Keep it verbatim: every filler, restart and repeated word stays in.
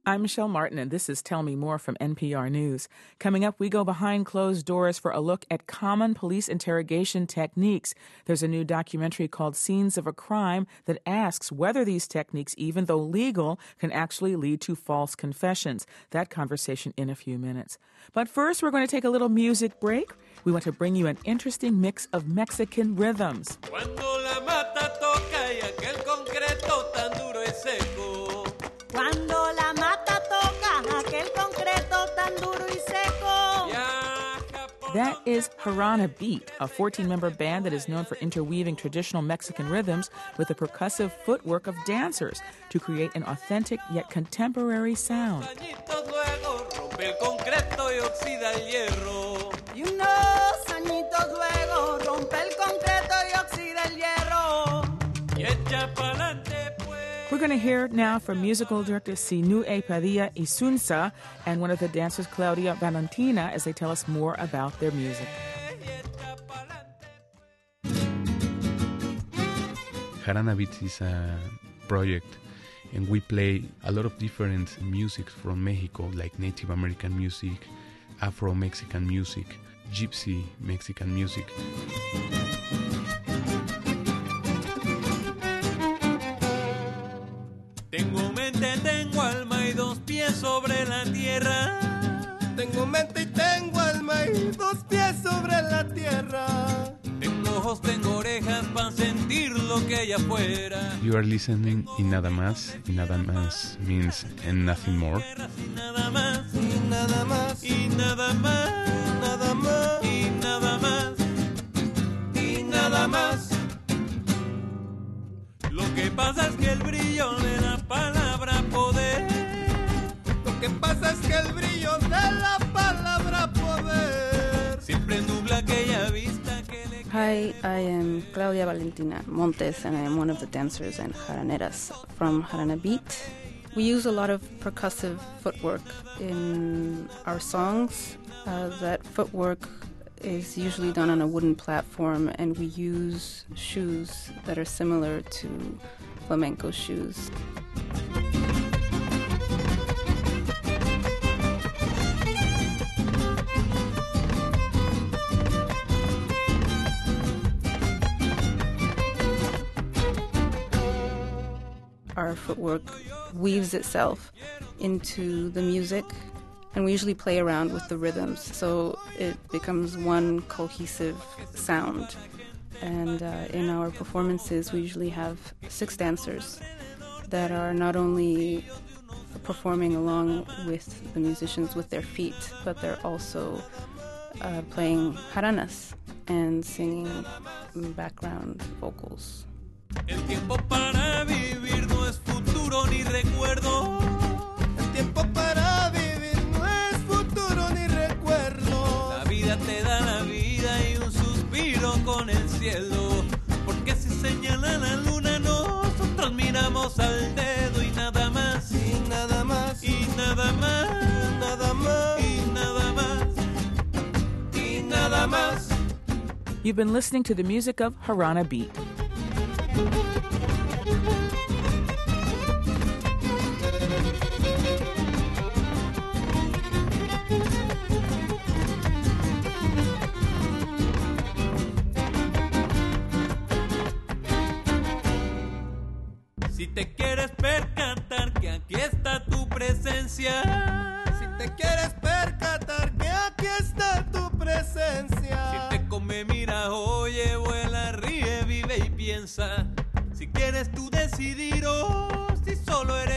I'm Michelle Martin, and this is Tell Me More from N P R News. Coming up, we go behind closed doors for a look at common police interrogation techniques. There's a new documentary called Scenes of a Crime that asks whether these techniques, even though legal, can actually lead to false confessions. That conversation in a few minutes. But first, we're going to take a little music break. We want to bring you an interesting mix of Mexican rhythms. Cuando la mata toca y aquel concreto tan duro y seco. Cuando la mata toca aquel concreto tan duro y seco. That is Jarana Beat, a fourteen-member band that is known for interweaving traditional Mexican rhythms with the percussive footwork of dancers to create an authentic yet contemporary sound. Y unos añitos luego rompe el concreto y oxida el hierro. Y echa pa'lante. We're going to hear now from musical director Sinue Padilla Isunza and one of the dancers, Claudia Valentina, as they tell us more about their music. Jarana Beats is a project, and we play a lot of different music from Mexico, like Native American music, Afro-Mexican music, Gypsy Mexican music. Tengo mente, tengo alma y dos pies sobre la tierra. Tengo mente y tengo alma y dos pies sobre la tierra. Tengo ojos, tengo orejas para sentir lo que hay afuera. You are listening in Nada Más. Nada Más means and nothing more. Y nada más, Y nada más, y nada más, nada más, y nada más, y nada más. Lo que pasa es que el brillo de la palabra poder. Lo que pasa es que el brillo de la palabra poder Siempre nubla aquella vista que le... Hi, I am Claudia Valentina Montes, and I am one of the dancers and jaraneras from Jarana Beat. We use a lot of percussive footwork in our songs. Uh, that footwork is usually done on a wooden platform, and we use shoes that are similar to flamenco shoes. Our footwork weaves itself into the music, and we usually play around with the rhythms, so it becomes one cohesive sound. And uh, in our performances, we usually have six dancers that are not only performing along with the musicians with their feet, but they're also uh, playing jaranas and singing background vocals. El tiempo para vivir no es futuro ni recuerdo. El tiempo para vivir no es futuro ni recuerdo. La vida te da la vida y un suspiro con el cielo. Porque si señala la luna nosotros miramos al dedo y nada más. Y nada más, Y nada más. nada más, Y nada más. y nada más. You've been listening to the music of Jarana Beat. Si te quieres percatar que aquí está tu presencia. Si te quieres percatar que aquí está tu presencia. Si te come, mira, oye, vuela, ríe, vive y piensa. Si quieres tú decidir, oh, si solo eres